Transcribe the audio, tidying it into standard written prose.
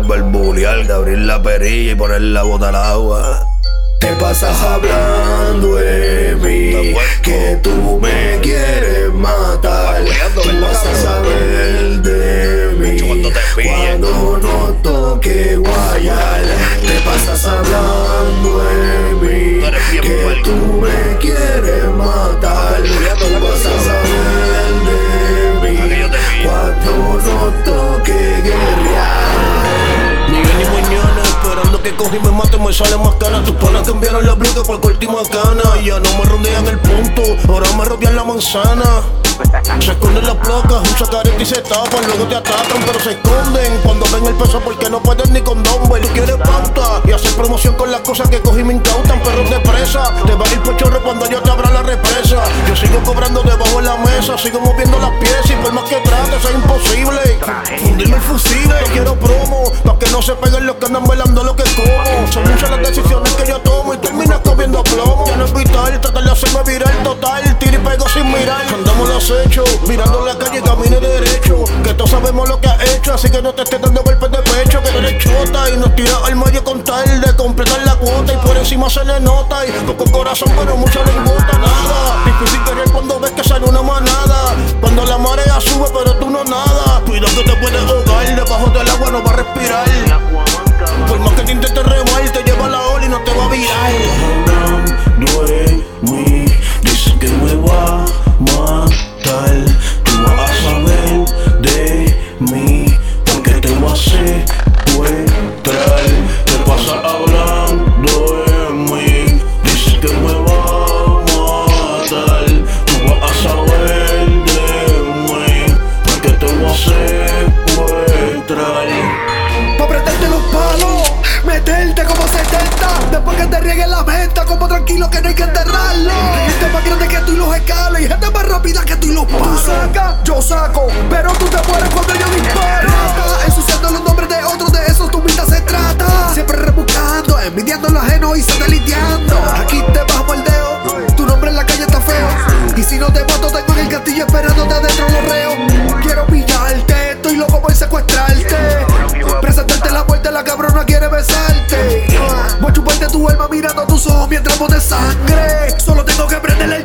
barbulear, de abrir la perilla y poner la bota al agua. Te pasas hablando de mí, que tú me quieres matar. Tú vas a saber de mí cuando no toque guayar. Te pasas hablando de mí, que tú me quieres matar. Tú vas a saber de mí cuando no toque guerrear. Ni bien ni mañana, esperando que coge y me mate, me sale más cara. Tus panas cambiaron la bluca por corte y macana. Ya no me rondean el punto, ahora me rodean la manzana. Se esconden las placas, un sacarete y se tapan. Luego te atacan, pero se esconden cuando ven el peso porque no pueden ni con don. Tú quieres pauta y hacer promoción con las cosas que cogí y me incautan. Perros de presa, te va a ir por chorro cuando yo te abra la represa. Yo sigo cobrando debajo de la mesa, sigo moviendo las piezas y por más que trates es imposible fundirme el fusible. Yo quiero promo, pa' que no se peguen los que andan velando lo que como. Son muchas las decisiones que yo tomo y terminas comiendo plomo. Ya no es vital, tratar de hacerme viral total. Tiro y pego sin mirar, andamos los hechos, mirando la calle y camine derecho. Que todos sabemos lo que has hecho, así que no te estés dando golpes de pecho. Que no eres chota y nos tiras al medio con tal de completar la cuota. Y por encima se le nota y poco corazón pero mucho no importa nada. Difícil querer cuando ves que sale una manada, cuando la marea sube pero tú no nada. Cuidado que te puedes ahogar, debajo del agua no va a respirar. Por más que te intentes remar, te lleva la ola y no te va a virar. Hablando de mí, dice que me va a matar. Tú vas a saber de mí, porque te voy a secuestrar. Te pasa hablando de mí, dice que me va a matar. Tú vas a saber de mí, porque te voy a secuestrar. Pa' prenderte los palos, meterte como 70. Después que te rieguen la meta, como tranquilo que no hay que enterrarlo. Hay gente más grande que tú y los escalas, y gente más rápida que tú y los palos. Tú sacas, yo saco, pero tú te mueres cuando yo disparo. Ensuciando los nombres de otros, de esos tu vida se trata. Siempre rebuscando, envidiando lo ajeno y sateliteando. Aquí te bajo el dedo, tu nombre en la calle está feo. Y si no te mato, tengo en el castillo esperándote adentro los reos. Quiero pillarte, estoy loco por secuestrarte. Presentarte la muerte, la cabrona quiere besarte. Voy a chuparte tu alma mirando a tus ojos mientras botes sangre. Solo tengo que prenderle